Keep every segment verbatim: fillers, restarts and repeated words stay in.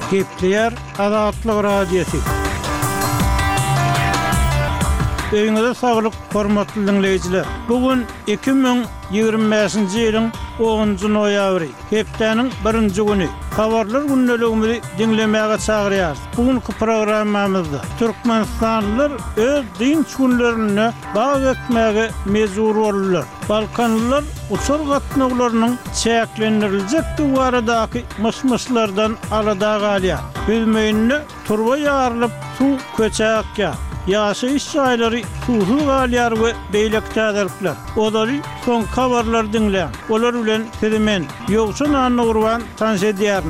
Kepler Azatlyk Radiosu. Öňüňizde saglyk, hormatly dinleýijiler. Bugun iki bin ýygrimi beşinji ýylyň oňunjy noýabry, hepdeniň birinji güni. Habarlar günneligimizi dinlemäge çagyrýar. Bugünkü programmamyzda Türkmenistanlylar öz dinç günlerini bag etmäge mezur bolýarlar. Balkanlylar uçur gatnaglarynyň çäklendirilejek duwaradaky mysmyslardan alada galýar. Bilmeýänne turba ýarylyp suw köçäkýär. Yaşayış şaýlary suhu galýar we beýlek täzeripler. Olary son habarlar dinleýän. Olar bilen sizimen ýogşun anna urwan tanış edýärin.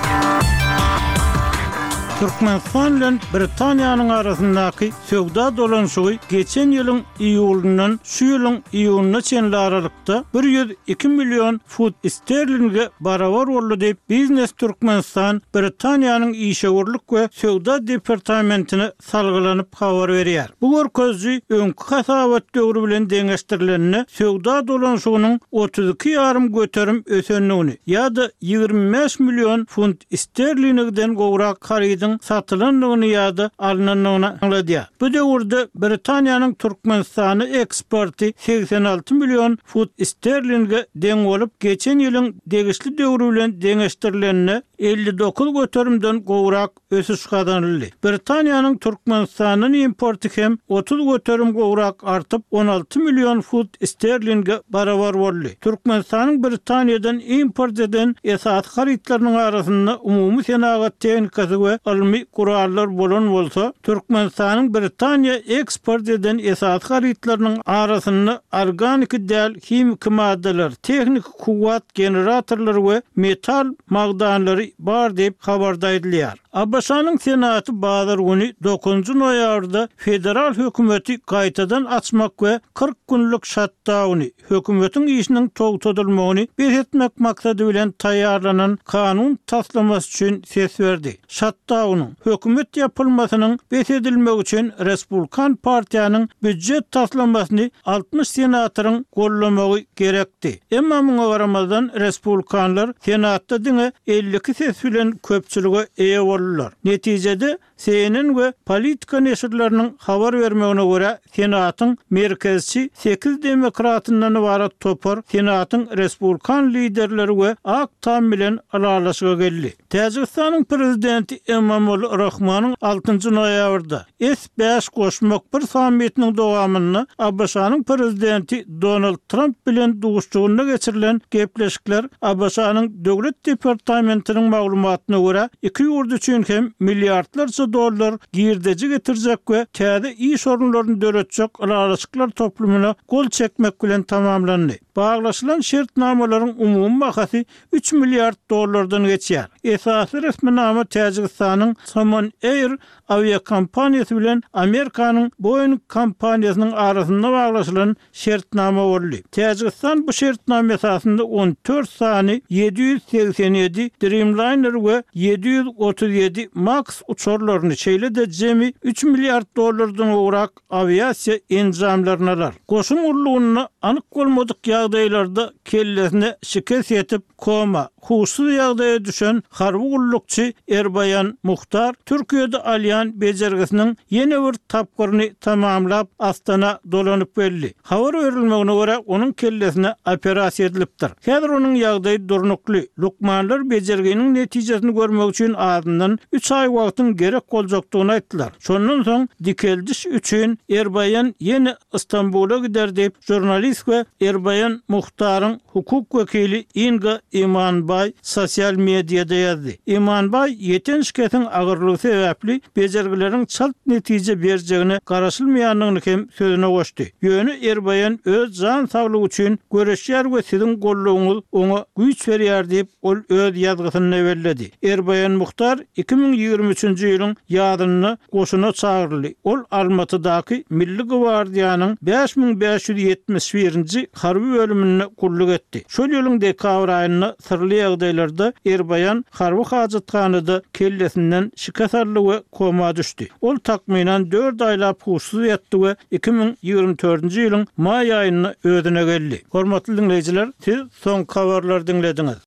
Türkmenistan bilen Britaniýanyň arasyndaky söwda dolanşygy geçen ýylyň iýulundan şu ýylyň iýuluna çenli aralykda bir ýüz iki million fut sterlinge barabar boldy diýip Biznes Türkmenistan Britaniýanyň işgörlük we söwda departamentine salgylanyp habar berýär. Bu görkezji öňkü hasabat döwri bilen deňeşdirilenini söwda dolanşygynyň otuz iki ýarym göterim ösenligini ýa-da ýygrimi beş million funt sterlingden gowrak harydy satylanlygyny ýa-da alynanyny anladýar. Bu döwürde Britaniýanyň Türkmenistany eksporty seksen alty million fut sterlinge deň bolup, geçen ýylyň degişli döwri bilen deňeşdirilenini elli dokuz göterimden gowrak ösüş kazanyldy. Britaniýanyň Türkmenistanyň importy hem otuz göterim gowrak artyp on alty million fut sterlinge barabar boldy. Türkmenistanyň Britaniýadan import eden esas harytlarynyň arasynda umumy senagat tehnikasy we ilmi kurallar bolan bolsa, Türkmenistanyň Britaniýa eksport eden esas harytlarynyň arasynda organik däl himik maddeler, tehnik kuwat generatorlary we metal magdanlary bar diýip habarda edilýär. Abbaşanyň senaty bazar güni dokuzunjy noýabrda federal hökümeti gaýtadan açmak we kırk günlük shutdowny, hökümetiň işiniň togtadylmagyny beretmek maksady bilen taýýarlanan kanun taslamasy üçin ses berdi. Shutdownyň hökümet ýapylmasynyň besedilmegi üçin Respublikan partiýanyň büdjet taslamasyny altmış senatoryň gollamagy gerekdi. Emma muňa garamazdan Respublikanlar senatda diňe elli iki ses bilen köpçülige eýe boldy. Netijede C N N we politika neşirleriniň habar bermegine görä senatyň merkezçi sekiz demokratyndan ibarat topar senatyň Respublikan liderleri we ak tam bilen aralaşyga geldi. Täjikistanyň prezidenti Emomali Rahmanyň altynjy noýabrda S beş goşmak bir sammitiniň dowamyny Abbaşanyň prezidenti Donald Trump bilen duguşçugyna geçirilen gepleşikler Abbaşanyň döwlet departamentiniň maglumatyna görä iki ýurt üçin hem milliardlarça dollar girdeji getirjek we täze iş orunlaryny döretjek araçyklar toplumuna gol çekmek bilen tamamlandy. Baglaşylan şertnamalaryň umumy bahasy üç milliard dollardan geçýär. Esasy resminama Täjikistanyň Saman Air aviakompaniýasy bilen Amerikanyň Boeing kompaniýasynyň arasynda baglaşylan şertnama boldy. Täjikistan bu şertnama esasynda on dört sany yedi yüz seksen yedi Dreamliner we yedi yüz otuz yedi Max uçurlaryny çeýlede jemi üç milliard dollardan gowrak aviasiýa enjamlaryny alar. Goşun urlugyny anyk bolmadyk ýagdaýlarda kellesine şikes ýetip koma, husuz ýagdaýa düşen harby gullukçy Erbayan Muhtar Türkiýede alýan bejergisiniň ýene bir tapgyryny tamamlap Astana dolanyp geldi. Habar berilmegine görä onuň kellesine operasiýa edilipdir. Häzir onuň ýagdaýy durnukly. Lukmanlar bejerginiň netijesini görmek üçin adyndan üç ay wagtyň gerek boljakdygyny aýtdylar. Şondan soň dikeldiş üçin Erbayan ýene Istanbula gider diýip jurnalist we Erbayan Muhtaryň hukuk wekili Inga Imanbay sosial mediada ýazdy. Imanbay ýeten şikayetiň agyrlygy sebäpli bejergileriň çalt netije berjegine garaşylmaýanlygyny hem sözüne goşdy. Ýöne Erbayan öz jan saglygy üçin göreşýär we siziň gollagyňyz oňa güýç berýär diýip ol öz ýazgysyny belledi. Erbayan Muhtar iki bin ýygrimi üçinji ýylyň ýadyny goşuna çagyrly. Ol Almatydaky Milli Gwardiýanyň beş bin beş yüz ýetmiş birinji harby bölümine gulluk etdi. Şol ýylyň dekabr aýyna sırly ýagdaýlarda Erbayan harby hajatxanada kellesinden şikasarly we koma düşdi. Ol takminan dört aýlap huşsuz ýatdy we iki bin ýygrimi dördünji ýylyň may aýyna özüne geldi. Hormatly dinleýijiler, siz soň habarlar dinlediňiz.